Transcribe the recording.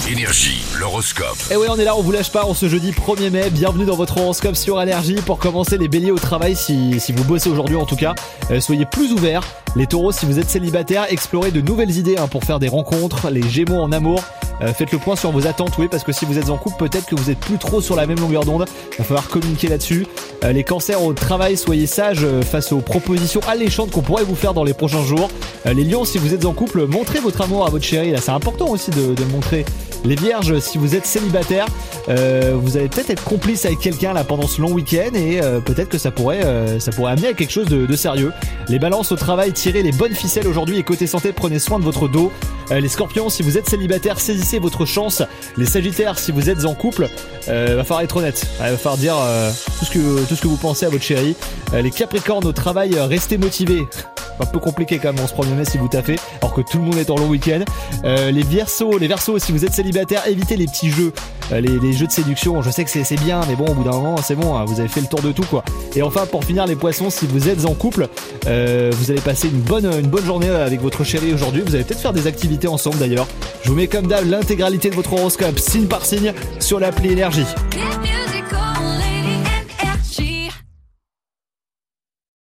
Énergie, l'horoscope. Et ouais, on est là, on vous lâche pas en ce jeudi 1er mai. Bienvenue dans votre horoscope sur Énergie. Pour commencer, les béliers au travail, si vous bossez aujourd'hui en tout cas, soyez plus ouverts. Les taureaux, si vous êtes célibataire, explorez de nouvelles idées pour faire des rencontres. Les gémeaux en amour, faites le point sur vos attentes, oui, parce que si vous êtes en couple, peut-être que vous êtes plus trop sur la même longueur d'onde. Il va falloir communiquer là-dessus. Les cancers au travail, soyez sages face aux propositions alléchantes qu'on pourrait vous faire dans les prochains jours. Les lions, si vous êtes en couple, montrez votre amour à votre chérie. Là, c'est important aussi de le montrer. Les vierges, si vous êtes célibataire, vous allez peut-être être complice avec quelqu'un là pendant ce long week-end et peut-être que ça pourrait amener à quelque chose de sérieux. Les balances au travail, tirez les bonnes ficelles aujourd'hui et côté santé, prenez soin de votre dos. Les scorpions, si vous êtes célibataire, saisissez votre chance. Les sagittaires, si vous êtes en couple, va falloir être honnête. Va falloir dire tout ce que vous pensez à votre chérie. Les capricornes au travail, restez motivés. Un peu compliqué quand même en ce 1er mai si vous taffez, alors que tout le monde est en long week-end. Les verseaux, si vous êtes célibataire, évitez les petits jeux, les jeux de séduction. Je sais que c'est bien, mais bon, au bout d'un moment, c'est bon, vous avez fait le tour de tout, quoi. Et enfin, pour finir, les poissons, si vous êtes en couple, vous allez passer une bonne journée avec votre chérie aujourd'hui. Vous allez peut-être faire des activités ensemble d'ailleurs. Je vous mets comme d'hab l'intégralité de votre horoscope, signe par signe, sur l'appli Énergie.